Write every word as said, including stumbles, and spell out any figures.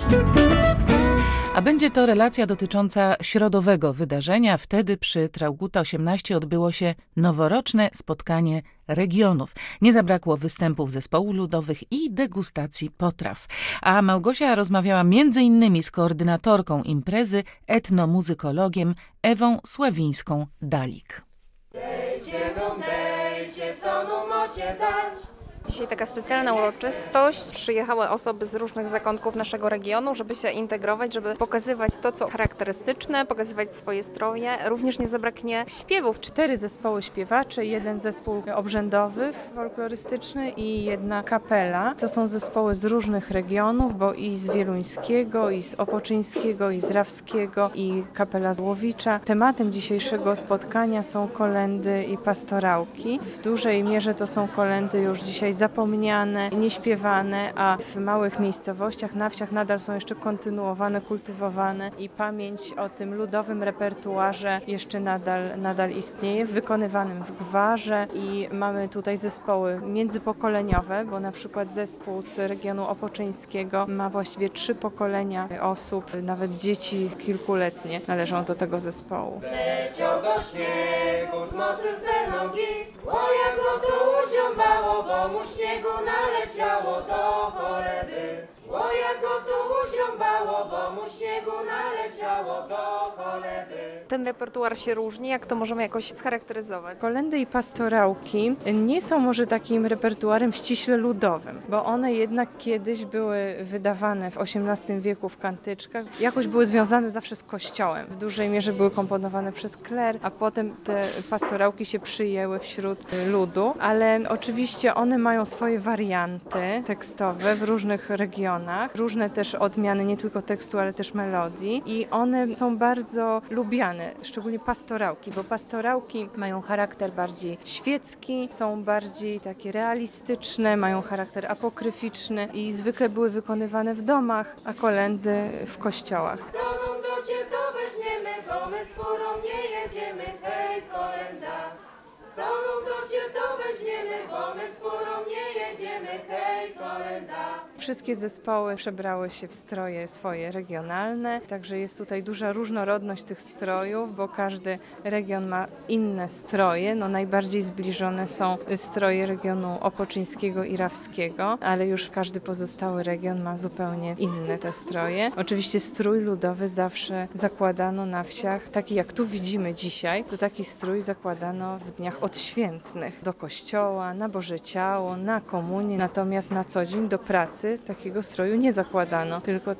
A będzie to relacja dotycząca środowego wydarzenia. Wtedy przy Traugutta osiemnaście odbyło się noworoczne spotkanie regionów. Nie zabrakło występów zespołów ludowych i degustacji potraw. A Małgosia rozmawiała między innymi z koordynatorką imprezy, etnomuzykologiem Ewą Sławińską-Dalik. Dejcie no dejcie, co nu mocie dać. Dzisiaj taka specjalna uroczystość. Przyjechały osoby z różnych zakątków naszego regionu, żeby się integrować, żeby pokazywać to, co charakterystyczne, pokazywać swoje stroje. Również nie zabraknie śpiewów. Cztery zespoły śpiewacze, jeden zespół obrzędowy, folklorystyczny i jedna kapela. To są zespoły z różnych regionów, bo i z wieluńskiego, i z opoczyńskiego, i z rawskiego, i kapela z Łowicza. Tematem dzisiejszego spotkania są kolędy i pastorałki. W dużej mierze to są kolędy już dzisiaj zapomniane, nieśpiewane, a w małych miejscowościach, na wsiach nadal są jeszcze kontynuowane, kultywowane i pamięć o tym ludowym repertuarze jeszcze nadal, nadal istnieje, wykonywanym w gwarze i mamy tutaj zespoły międzypokoleniowe, bo na przykład zespół z regionu opoczyńskiego ma właściwie trzy pokolenia osób, nawet dzieci kilkuletnie należą do tego zespołu. Leciał do śniegu z mocy ze nogi, o jak go tu uziąbało, bo mu śniegu naleciało do cholewy. O jak go tu uziąbało, bo mu śniegu naleciało do cholewy. Ten repertuar się różni, jak to możemy jakoś scharakteryzować? Kolendy i pastorałki nie są może takim repertuarem ściśle ludowym, bo one jednak kiedyś były wydawane w osiemnastym wieku w kantyczkach. Jakoś były związane zawsze z kościołem. W dużej mierze były komponowane przez kler, a potem te pastorałki się przyjęły wśród ludu, ale oczywiście one mają swoje warianty tekstowe w różnych regionach. Różne też odmiany nie tylko tekstu, ale też melodii i one są bardzo lubiane, szczególnie pastorałki, bo pastorałki mają charakter bardziej świecki, są bardziej takie realistyczne, mają charakter apokryficzny i zwykle były wykonywane w domach, a kolędy w kościołach. Co nam do cię to weźmiemy, bo my z furą nie jedziemy, hej kolenda. Co nam do cię to weźmiemy, bo my z furą nie jedziemy, hej kolenda. Wszystkie zespoły przebrały się w stroje swoje regionalne, także jest tutaj duża różnorodność tych strojów, bo każdy region ma inne stroje. No, najbardziej zbliżone są stroje regionu opoczyńskiego i rawskiego, ale już każdy pozostały region ma zupełnie inne te stroje. Oczywiście strój ludowy zawsze zakładano na wsiach, taki jak tu widzimy dzisiaj, to taki strój zakładano w dniach odświętnych, do kościoła, na Boże Ciało, na komunię, natomiast na co dzień do pracy takiego stroju nie zakładano, tylko